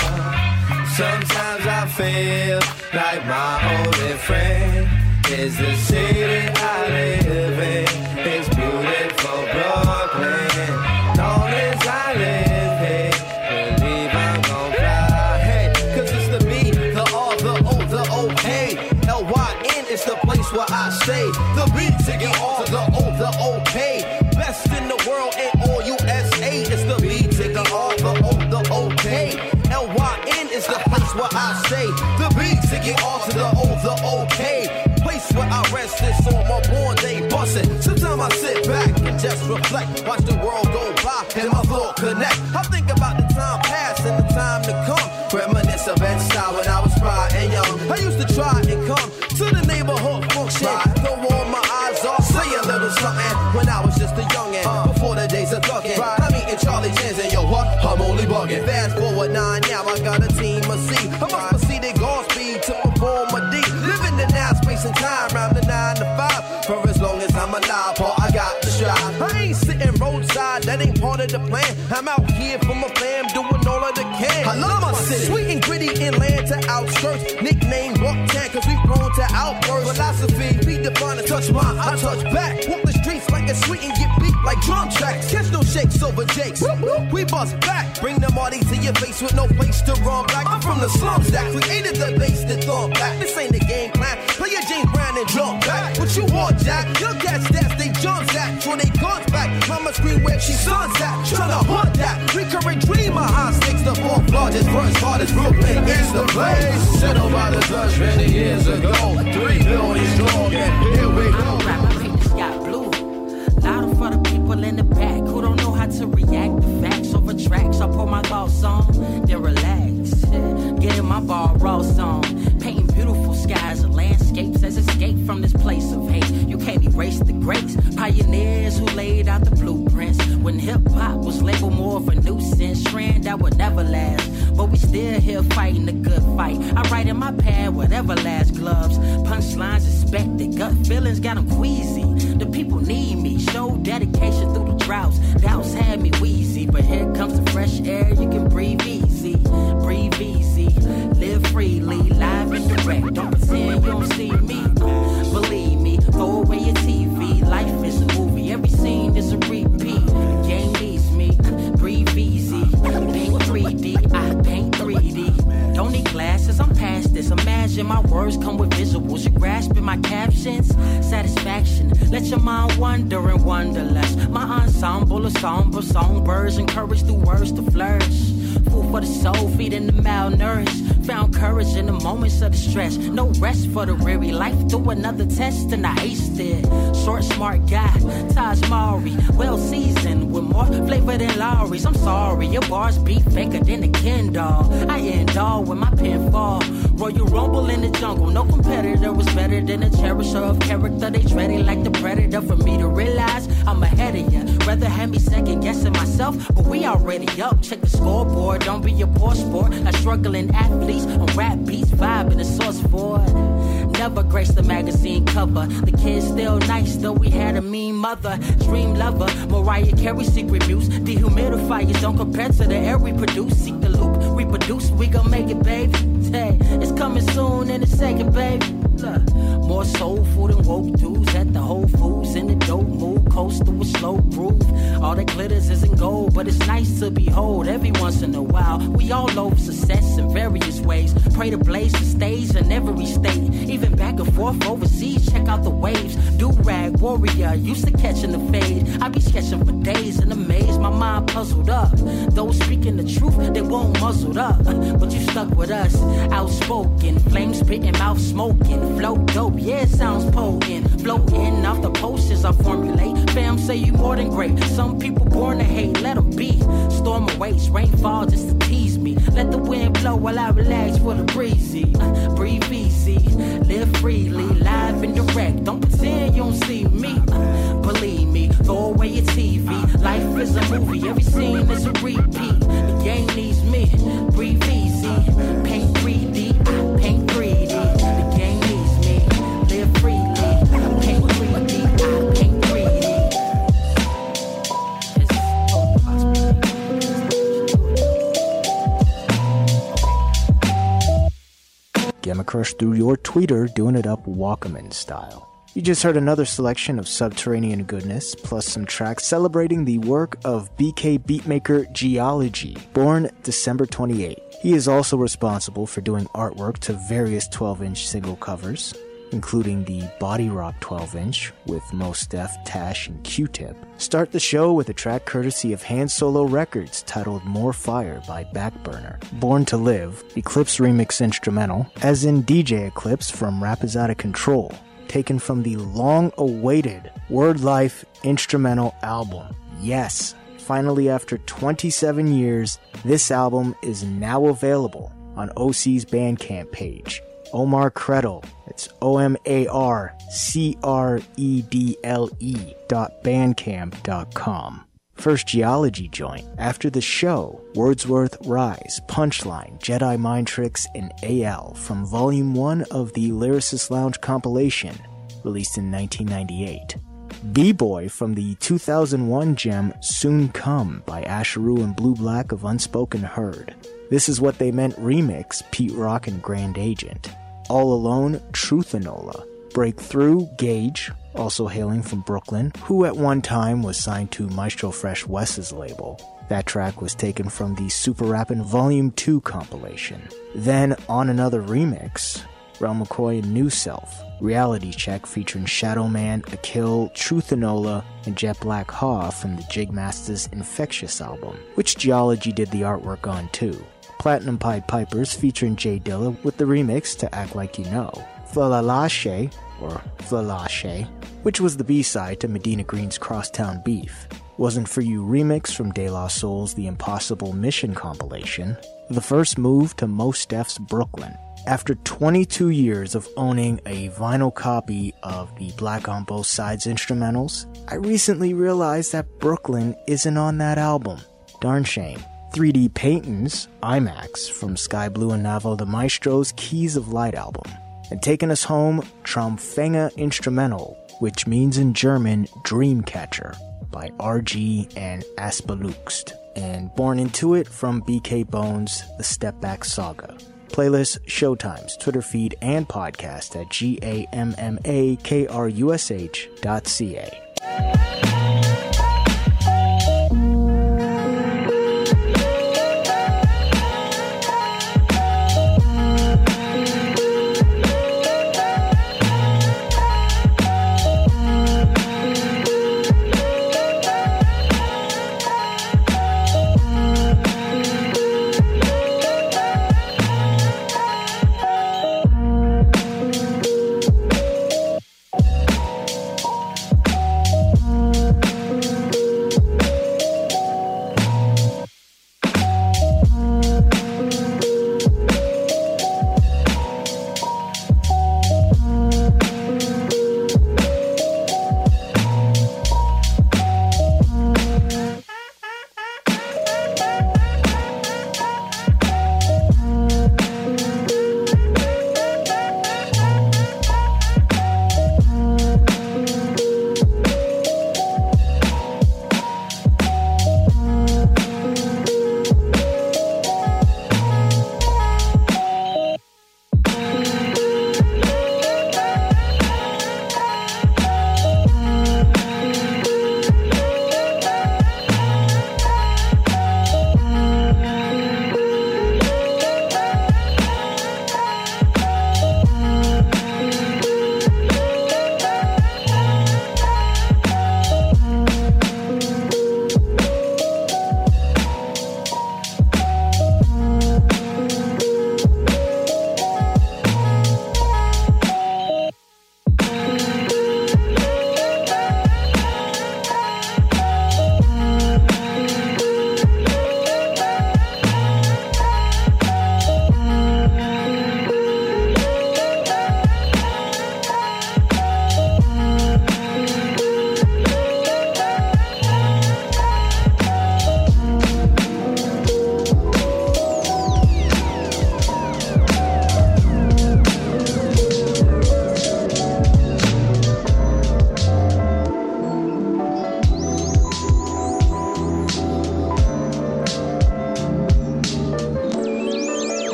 Sometimes I feel like my only friend is the city I live in. It's beautiful Brooklyn. Long as I live here, believe I'm gon' fly. Hey, cause it's the B, the R, the O, the OK. L-Y-N is the place where I stay. The B to get R, the O, the OK. Best in the world in all USA. It's the B to the R, the O, the OK. L-Y-N is the place where I stay. The B to get R to the O, the OK. Place where I rest this on my born day bustin'. Sometimes I sit back and just reflect, watch the world go by and my thought connect. I think about the time past and the time to come. Reminisce of Bed-Stuy when I was bright and young. I used to try and come to the neighborhood function. Go on my eyes off, say a little something. When I was just a youngin', before the days of thuggin'. I'm eating Charlie Chins and yo what? I'm only buggin'. Fast forward 9, now I got a team of C. I must proceed at Godspeed to perform a D. Living the now space and time round the 9 to 5. For as long as I'm alive, Paul, I got to strive. I ain't sitting roadside, that ain't part of the plan. I'm out here for my fam, doing all of the can. I love my city. Sweet and gritty inland to outskirts. Nickname Bucktown cause we've grown to outbursts. Philosophy, redefined and touch mine, I touch back. Walk the streets like a sweet and get beat like drum tracks. Catch no shakes over jakes. We bust back. Bring the Marty to your face with no place to run back. I'm from the slums that created the bass that thump back. This ain't a game plan. Play your James Brown and jump back. What you want, Jack? Your cats stats, they jumps at. Throw they guns back. Mama scream where she sons at. Tryna hunt that. Recurring dream of high stakes. The fourth largest, first hardest. Brooklyn is the place. Settled by the judge many years ago. 3 billion strong, and here we go. My paint the sky blue. Louder for the people in the back who don't know how to react to facts over tracks. I pour my thoughts on, then relax. Getting my ball rolls on. Painting beautiful skies and landscapes as escape from this place of hate. You can't erase the greats, pioneers who laid out the blueprints. When hip-hop was labeled more of a nuisance trend that would never last. But we still here fighting the good fight. I write in my pad with everlast gloves. Punchlines expected, gut feelings got them queasy. The people need me, show dedication through the droughts. Doubts had me wheezy, but here comes the fresh air, you can breathe easy. Breathe easy, live freely, live and direct. Don't pretend you don't see me. Believe me, throw away your TV. Life is a movie, every scene is a repeat. The game needs me, breathe easy. Paint 3D, I paint 3D. Don't need glasses, I'm past this. Imagine my words come with visuals. You're grasping my captions, satisfaction. Let your mind wander and wonder less. My ensemble of somber songbirds encouraged through words to flourish. Food for the soul, feeding the malnourished. Found courage in the moments of distress. No rest for the weary. Life through another test and I aced it. Short, smart guy, Taj Mowry. Well seasoned with more flavor than Lowry's. I'm sorry, your bars be faker than a Ken doll. I end all when my pen fall. Royal Rumble in the jungle. No competitor was better than a cherisher of character. They dreaded like the predator. For me to realize I'm ahead of ya. Rather have me second guessing myself, but we already up. Check the scoreboard. Don't be a poor sport. Like struggling athletes on rap beats, vibing the source for it. Never graced the magazine cover. The kids still nice, though we had a mean mother. Dream lover, Mariah Carey secret muse. Dehumidifiers don't compare to the air we produce. Seek the loop, reproduce, we gon' make it, baby. Hey, it's coming soon in a second, baby. Look, more soul food and woke dudes at the Whole Foods in the dope mood. Coast through a slow groove. All that glitters isn't gold, but it's nice to behold every once in a while. We all know success in various ways. Pray to blaze the stage in every state. Even back and forth overseas, check out the waves. Do-rag warrior, used to catching the fade. I be sketching for days in a maze, my mind puzzled up. Those speaking the truth, they won't muzzled up. But you stuck with us, outspoken. Flame spitting, mouth smoking. Flow dope, yeah, it sounds potent. Floating off the posters I formulate. Fam say you more than great. Some people born to hate, let them be. Storm awaits, rainfall just to tease me. Let the wind blow while I relax for the breezy. Breathe easy, live freely, live and direct. Don't pretend you don't see me. Believe me, throw away your TV. Life is a movie, every scene is a repeat. The game needs me, breathe easy. Paint 3D, I paint 3D. The game needs me, live freely. Paint 3D, I paint 3D. Gamma Crush through your tweeter, doing it up Walkman style. You just heard another selection of subterranean goodness, plus some tracks celebrating the work of BK beatmaker Geology, born December 28. He is also responsible for doing artwork to various 12-inch single covers, including the Body Rock 12-inch with Mos Def, Tash, and Q-Tip. Start the show with a track courtesy of Han Solo Records titled More Fire by Backburner. Born to Live, Eclipse remix instrumental, as in DJ Eclipse from Rap Is Outta Control, taken from the long-awaited Word Life instrumental album. Yes, finally after 27 years, this album is now available on OC's Bandcamp page. Omar Credle, it's OmarCredle.bandcamp.com. First Geology joint. After the show, Wordsworth Rise, Punchline, Jedi Mind Tricks, and AL from Volume 1 of the Lyricist Lounge compilation, released in 1998. B-Boy from the 2001 gem Soon Come by Asheru and Blue Black of Unspoken Herd. This Is What They Meant remix, Pete Rock and Grand Agent. All Alone, Truthanola. Breakthrough, Gage, also hailing from Brooklyn, who at one time was signed to Maestro Fresh Wes's label. That track was taken from the Super Rappin' Volume 2 compilation. Then, on another remix, Rel McCoy and New Self, Reality Check featuring Shadow Man, Akil, Truthanola, and Jet Black Haw from the Jigmasters Infectious album, which Geology did the artwork on too. Platinum Pied Pipers featuring Jay Dilla with the remix to Act Like You Know. Flalache, or Flalache, which was the B-side to Medina Green's Crosstown Beef. Wasn't For You remix from De La Soul's The Impossible Mission compilation. The first move to Mos Def's Brooklyn. After 22 years of owning a vinyl copy of the Black on Both Sides instrumentals, I recently realized that Brooklyn isn't on that album. Darn shame. 3D Paintings, IMAX, from Sky Blue and Navo the Maestro's Keys of Light album. And taking us home, Traumfänger Instrumental, which means in German Dreamcatcher, by RG and Aspeluxt. And Born Into It from BK Bones, The Step Back Saga. Playlist, showtimes, Twitter feed, and podcast at GAMMAKRUSH.ca.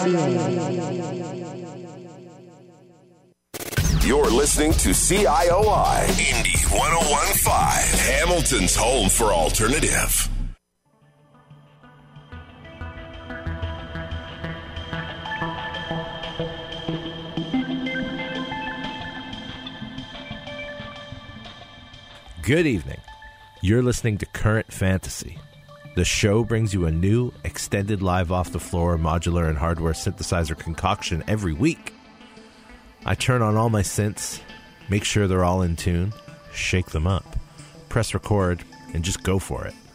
You're listening to CIOI Indy 101.5, Hamilton's home for alternative. Good evening. You're listening to Current Fantasy. The show brings you a new, extended live off-the-floor modular and hardware synthesizer concoction every week. I turn on all my synths, make sure they're all in tune, shake them up, press record, and just go for it.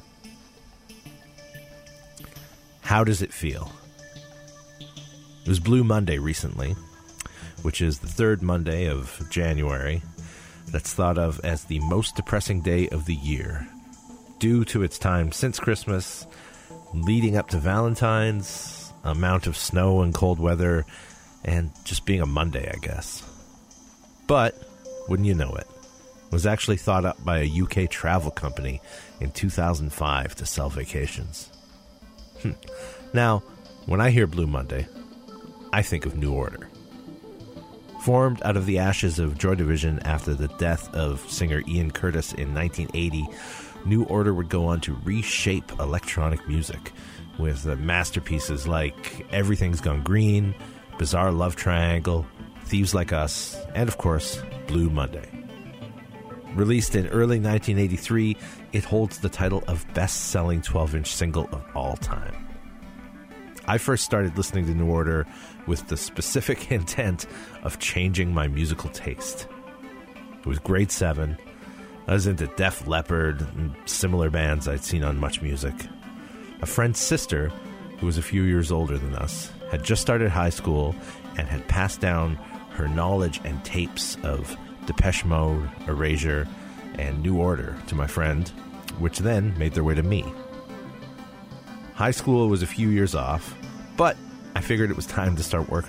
How does it feel? It was Blue Monday recently, which is the third Monday of January. That's thought of as the most depressing day of the year, due to its time since Christmas, leading up to Valentine's, amount of snow and cold weather, and just being a Monday, I guess. But, wouldn't you know it, was actually thought up by a UK travel company in 2005 to sell vacations. Now, when I hear Blue Monday, I think of New Order. Formed out of the ashes of Joy Division after the death of singer Ian Curtis in 1980, New Order would go on to reshape electronic music with masterpieces like Everything's Gone Green, Bizarre Love Triangle, Thieves Like Us, and of course, Blue Monday. Released in early 1983, it holds the title of best-selling 12-inch single of all time. I first started listening to New Order with the specific intent of changing my musical taste. It was grade 7. I was into Def Leppard and similar bands I'd seen on Much Music. A friend's sister, who was a few years older than us, had just started high school and had passed down her knowledge and tapes of Depeche Mode, Erasure, and New Order to my friend, which then made their way to me. High school was a few years off, but I figured it was time to start working